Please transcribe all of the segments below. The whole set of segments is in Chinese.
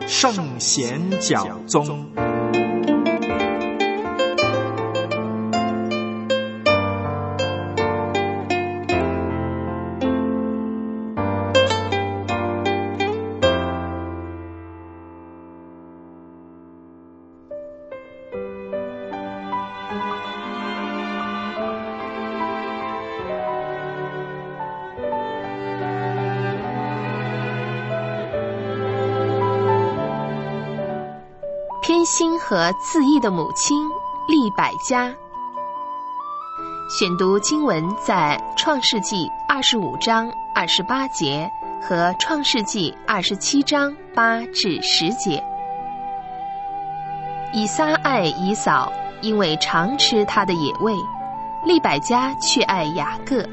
圣贤讲宗。 偏心和自义的母亲利百加。选读经文在创世纪25章28节和创世纪27章8至10节。以撒爱以扫，因为常吃他的野味；利百加却爱雅各。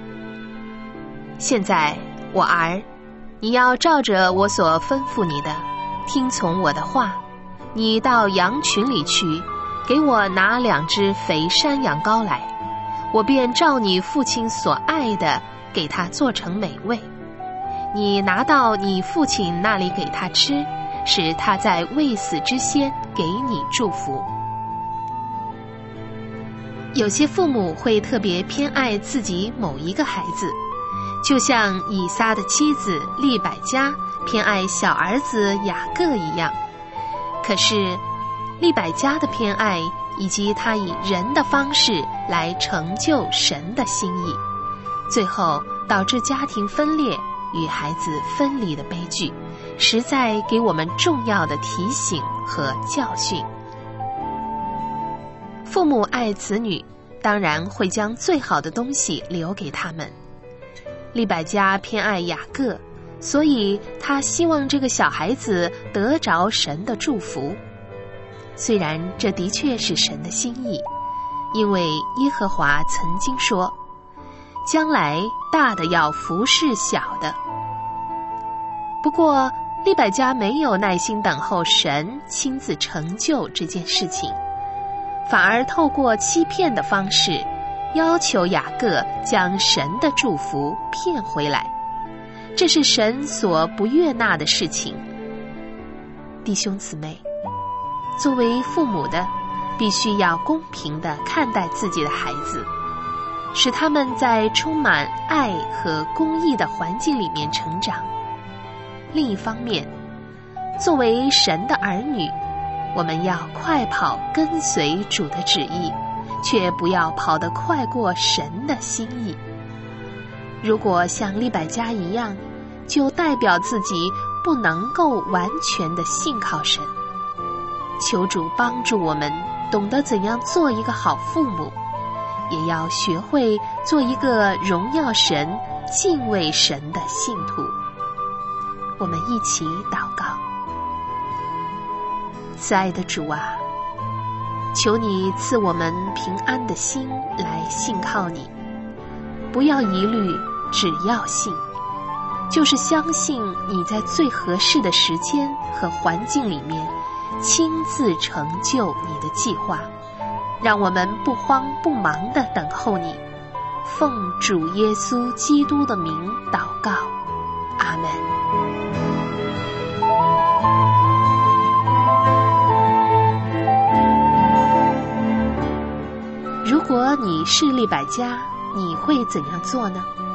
现在我儿，你要照着我所吩咐你的，听从我的话。你到羊群里去，给我拿2只肥山羊羔来，我便照你父亲所爱的，给他做成美味。你拿到你父亲那里给他吃，使他在未死之先给你祝福。有些父母会特别偏爱自己某一个孩子，就像以撒的妻子利百加偏爱小儿子雅各一样。可是利百加的偏爱，以及他以人的方式来成就神的心意，最后导致家庭分裂与孩子分离的悲剧，实在给我们重要的提醒和教训。父母爱子女，当然会将最好的东西留给他们。利百加偏爱雅各，所以他希望这个小孩子得着神的祝福。虽然这的确是神的心意，因为耶和华曾经说，将来大的要服侍小的。不过利百加没有耐心等候神亲自成就这件事情，反而透过欺骗的方式要求雅各将神的祝福骗回来。这是神所不悦纳的事情。弟兄姊妹，作为父母的，必须要公平地看待自己的孩子，使他们在充满爱和公义的环境里面成长。另一方面，作为神的儿女，我们要快跑跟随主的旨意，却不要跑得快过神的心意。如果像利百加一样，就代表自己不能够完全的信靠神。求主帮助我们懂得怎样做一个好父母，也要学会做一个荣耀神、敬畏神的信徒。我们一起祷告。慈爱的主啊，求你赐我们平安的心来信靠你，不要疑虑，只要信，就是相信你在最合适的时间和环境里面亲自成就你的计划，让我们不慌不忙地等候你。奉主耶稣基督的名祷告，阿们。如果你是利百加，你会怎样做呢？